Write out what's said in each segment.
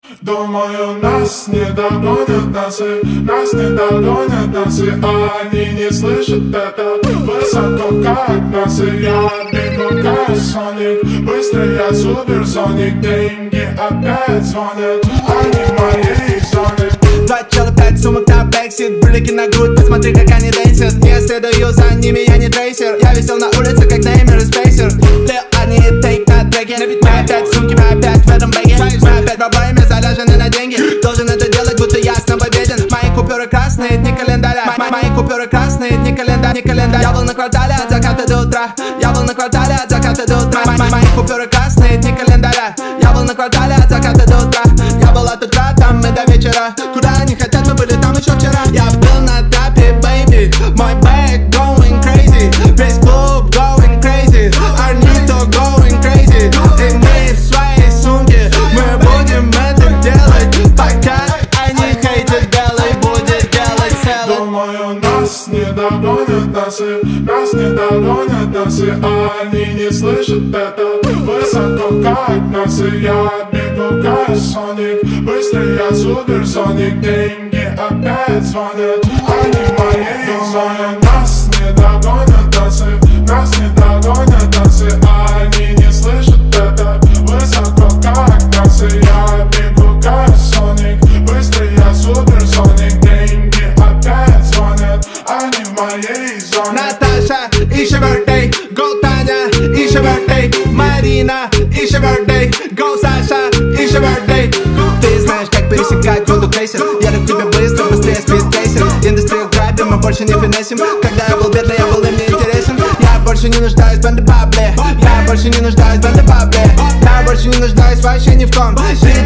Думаю, нас не догонят носы, нас не догонят носы, а они не слышат это. Высоко как носы, я бегу как Соник, быстрый я суперсоник, деньги опять звонят, они в моей зоне. 2 чела, 5 сумок на бэксит, брюлики на грудь, посмотри как они дэнсят. Не следую за ними, я не трейсер, я висел на улице как Неймер и Спейсер. Они тейк на треке, мы опять сумки, мы опять в этом бэге. Мы опять в проблеме, заряжены на деньги, должен это делать, будто ясно победен. Мои купюры красные, дни календаря, мои купюры красные, дни календарь, не календарь. Я был на квартале от заката до утра, я был на квартале от заката до утра. Мои купюры красные, дни календаря, я был на квартале от заката до утра. Я был от утра, там мы до вечера, куда они хотят, мы были там еще вчера. Я был на трапе, baby, мой бэк going crazy, весь клуб going crazy, Арнито going crazy. И мы в своей сумке, мы будем это делать, пока они хейтят, белый будет делать целый. Думаю, нас не догонят носы, нас не догонят носы, а они не слышат это. Высоко как носы, я бегу как Соник, быстрый я суперсоник, деньги опять звонят, они в моей зоне. Нас не догонят носы, нас не догонят носы, а они не слышат это. Высоко как носы, я бегу как Соник, быстрый я суперсоник, деньги опять звонят, они в моей зоне. Наташа, it's your birthday, go Таня, it's your birthday, Марина, it's your birthday, go Саша, it's your birthday. Ты знаешь, как пересекать воду крейсер, я люблю тебя быстро, быстрее спидтрейсер. Индустрию грабим, мы больше не финесим. Когда я был бедный, я был им не интересен. Я больше не нуждаюсь в бэндэ-бабле, я больше не нуждаюсь в бэндэ-бабле, я больше не нуждаюсь вообще ни в ком.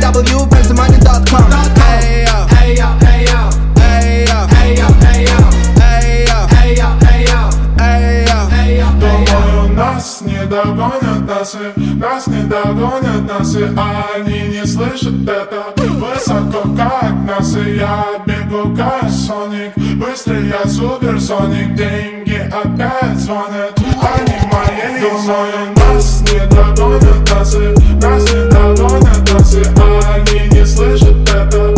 www.fancymoney.com. Эй, йо, эй, йо, эй, йо, эй, йо, эй, йо, эй, йо, эй, йо, эй, йо, эй, йо, эй, йо, эй, йо. Думаю, нас не догонят носы, нас не догонят носы, а они не слышат это. Высоко как носы, я бегу как Соник, быстрый я суперсоник, деньги опять звонят, они в моей зоне. Нас не догонят носы, нас не догонят носы, а они не слышат это.